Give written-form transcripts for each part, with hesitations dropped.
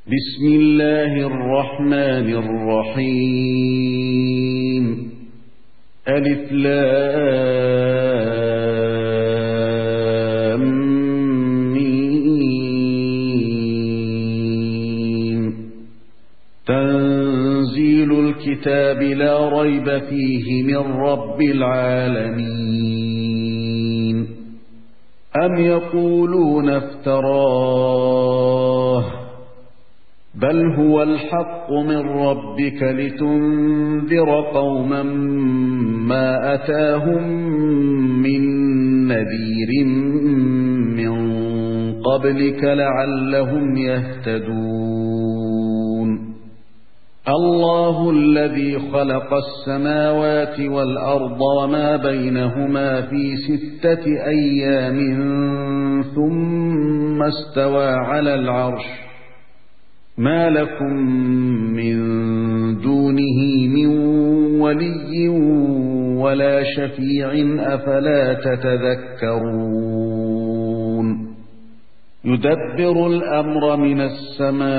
بسم الله الرحمن الرحيم ألف لام ميم تنزيل الكتاب لا ريب فيه من رب العالمين أم يقولون افتراه بل هو الحق من ربك لتنذر قوما ما أتاهم من نذير من قبلك لعلهم يهتدون الله الذي خلق السماوات والأرض وما بينهما في 6 أيام ثم استوى على العرش ما لكم من دونه من ولي ولا شفيع أفلا تتذكرون يدبر الأمر من السماء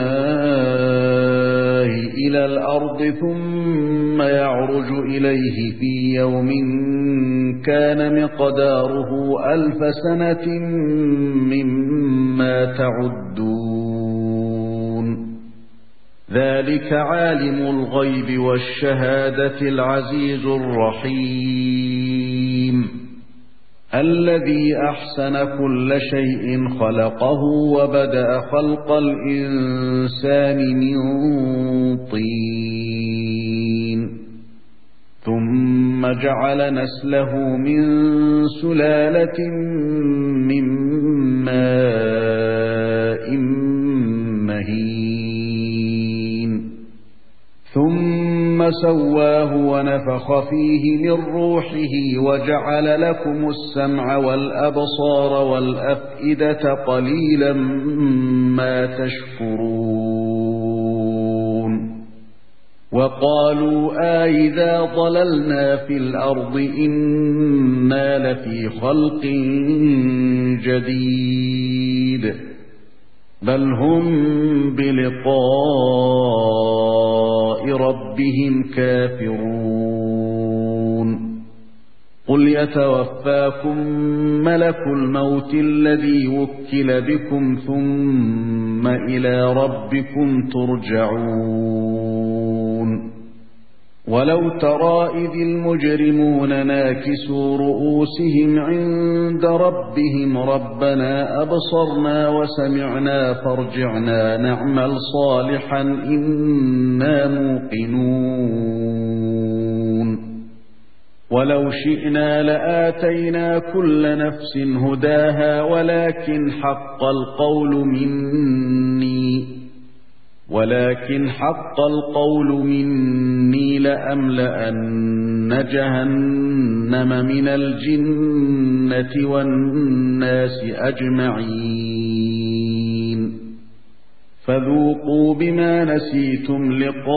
إلى الأرض ثم يعرج إليه في يوم كان مقداره 1000 سنة مما تعدون ذلك عالم الغيب والشهادة العزيز الرحيم الذي أحسن كل شيء خلقه وبدأ خلق الإنسان من طين ثم جعل نسله من سلالة من ماء مهين ثم سواه ونفخ فيه من روحه وجعل لكم السمع والأبصار والأفئدة قليلا ما تشكرون وقالوا أإذا ضللنا في الأرض إنا لفي خلق جديد بل هم بلقاء ربهم كافرون قل يتوفاكم ملك الموت الذي وكل بكم ثم إلى ربكم ترجعون ولو ترى إذ المجرمون ناكسوا رؤوسهم عند ربهم ربنا أبصرنا وسمعنا فارجعنا نعمل صالحا إنا موقنون ولو شئنا لآتينا كل نفس هداها ولكن حق القول مني لأملأن جهنم من الجنة والناس أجمعين فذوقوا بما نسيتم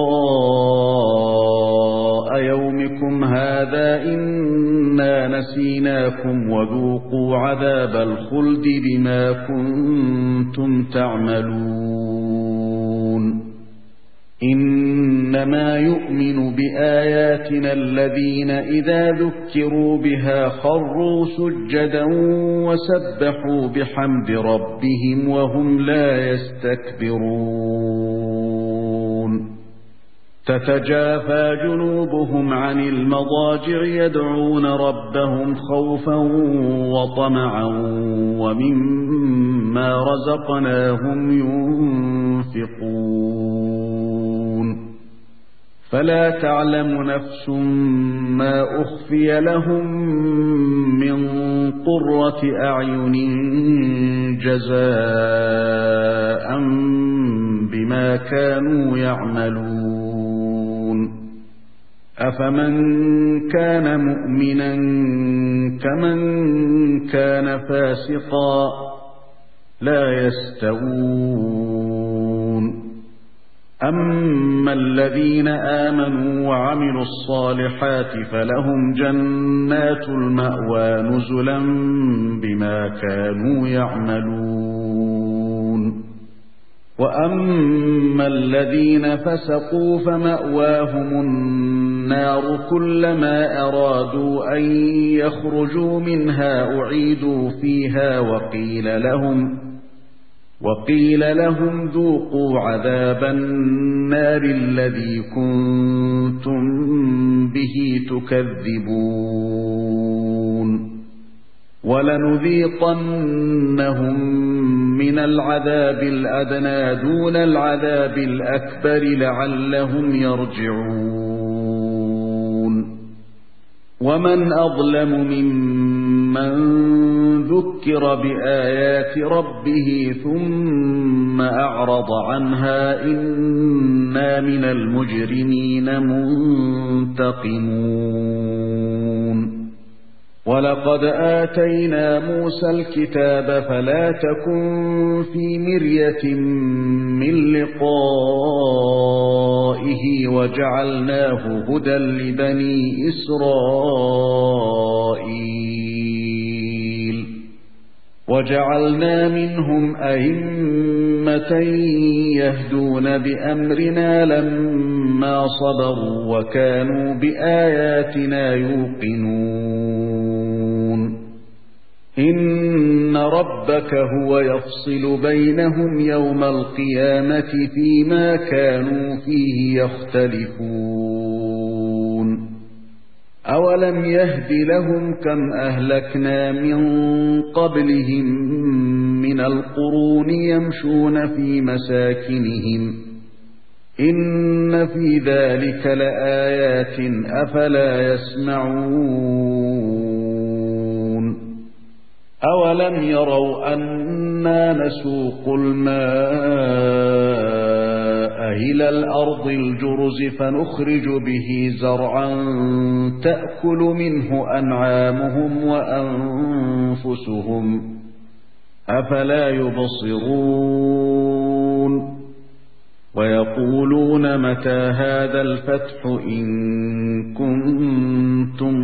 لقاء يومكم هذا إنا نسيناكم وذوقوا عذاب الخلد بما كنتم تعملون إنما يؤمن بآياتنا الذين إذا ذكروا بها خروا سجدا وسبحوا بحمد ربهم وهم لا يستكبرون تتجافى جنوبهم عن المضاجع يدعون ربهم خوفا وطمعا ومما رزقناهم ينفقون فلا تعلم نفس ما أخفي لهم من قرة أعين جزاء بما كانوا يعملون أفمن كان مؤمنا كمن كان فاسقا لا يستوون أما الذين آمنوا وعملوا الصالحات فلهم جنات المأوى نزلا بما كانوا يعملون وأما الذين فسقوا فمأواهم النار كلما أرادوا أن يخرجوا منها أعيدوا فيها وقيل لهم ذوقوا عذاب النار الذي كنتم به تكذبون ولنذيقنهم من العذاب الأدنى دون العذاب الأكبر لعلهم يرجعون ومن أظلم ممن ذكر بآيات ربه ثم أعرض عنها إنا من المجرمين منتقمون ولقد آتينا موسى الكتاب فلا تكن في مرية من لقائه وجعلناه هدى لبني إسرائيل وجعلنا منهم أئمة يهدون بأمرنا لما صبروا وكانوا بآياتنا يوقنون إن ربك هو يفصل بينهم يوم القيامة فيما كانوا فيه يختلفون أولم يهد لهم كم أهلكنا من قبلهم من القرون يمشون في مساكنهم إن في ذلك لآيات أفلا يسمعون أولم يروا أنا نسوق الماء إلى الأرض الجرز فنخرج به زرعا تأكل منه أنعامهم وأنفسهم أفلا يبصرون ويقولون متى هذا الفتح إن كنتم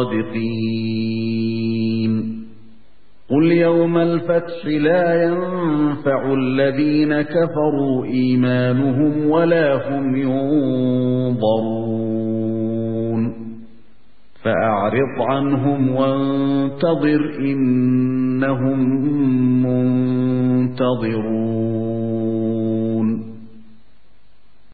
صادقين قل يوم الفتح لا ينفع الذين كفروا إيمانهم ولا هم ينظرون فأعرض عنهم وانتظر إنهم منتظرون